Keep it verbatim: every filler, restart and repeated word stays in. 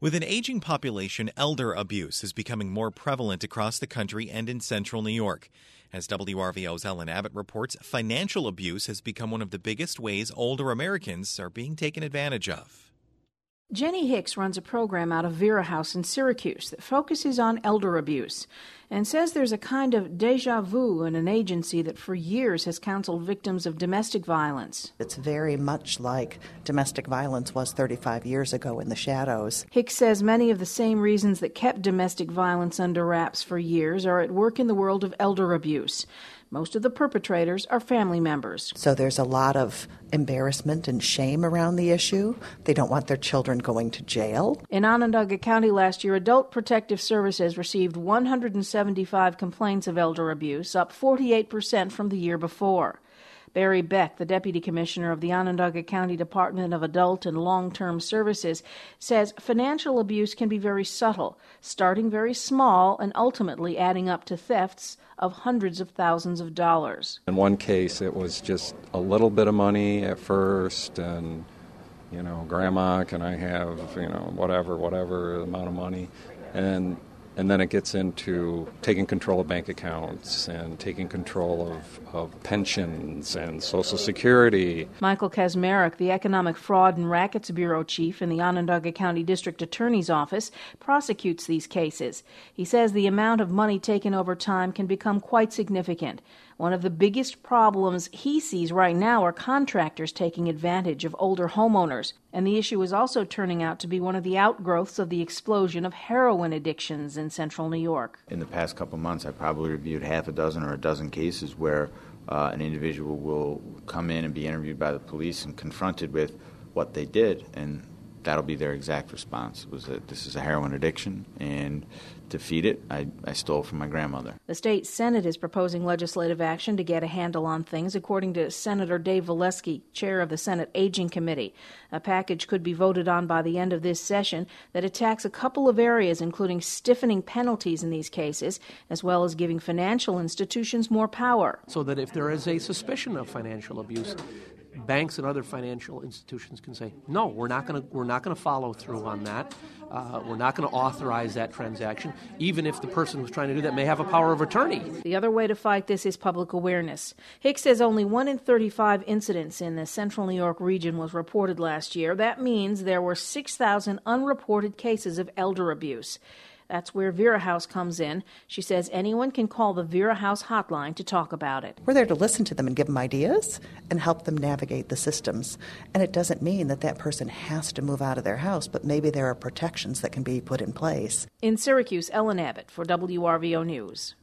With an aging population, elder abuse is becoming more prevalent across the country and in central New York. As W R V O's Ellen Abbott reports, financial abuse has become one of the biggest ways older Americans are being taken advantage of. Jenny Hicks runs a program out of Vera House in Syracuse that focuses on elder abuse and says there's a kind of deja vu in an agency that for years has counseled victims of domestic violence. It's very much like domestic violence was thirty-five years ago in the shadows. Hicks says many of the same reasons that kept domestic violence under wraps for years are at work in the world of elder abuse. Most of the perpetrators are family members. So there's a lot of embarrassment and shame around the issue. They don't want their children going to jail. In Onondaga County last year, Adult Protective Services received one hundred seventy-five complaints of elder abuse, up forty-eight percent from the year before. Barry Beck, the Deputy Commissioner of the Onondaga County Department of Adult and Long-Term Services, says financial abuse can be very subtle, starting very small and ultimately adding up to thefts of hundreds of thousands of dollars. In one case, it was just a little bit of money at first, and, you know, Grandma, can I have, you know, whatever, whatever amount of money, and And then it gets into taking control of bank accounts and taking control of, of pensions and Social Security. Michael Kazmarek, the Economic Fraud and Rackets Bureau Chief in the Onondaga County District Attorney's Office, prosecutes these cases. He says the amount of money taken over time can become quite significant. One of the biggest problems he sees right now are contractors taking advantage of older homeowners. And the issue is also turning out to be one of the outgrowths of the explosion of heroin addictions in central New York. In the past couple of months, I probably reviewed half a dozen or a dozen cases where uh, an individual will come in and be interviewed by the police and confronted with what they did, and that'll be their exact response, was that this is a heroin addiction, and to feed it, I, I stole from my grandmother. The state Senate is proposing legislative action to get a handle on things, according to Senator Dave Valesky, chair of the Senate Aging Committee. A package could be voted on by the end of this session that attacks a couple of areas, including stiffening penalties in these cases, as well as giving financial institutions more power. So that if there is a suspicion of financial abuse, banks and other financial institutions can say, no, we're not going to we're not going to follow through on that. Uh, we're not going to authorize that transaction, even if the person who's trying to do that may have a power of attorney. The other way to fight this is public awareness. Hicks says only one in thirty-five incidents in the central New York region was reported last year. That means there were six thousand unreported cases of elder abuse. That's where Vera House comes in. She says anyone can call the Vera House hotline to talk about it. We're there to listen to them and give them ideas and help them navigate the systems. And it doesn't mean that that person has to move out of their house, but maybe there are protections that can be put in place. In Syracuse, Ellen Abbott for W R V O News.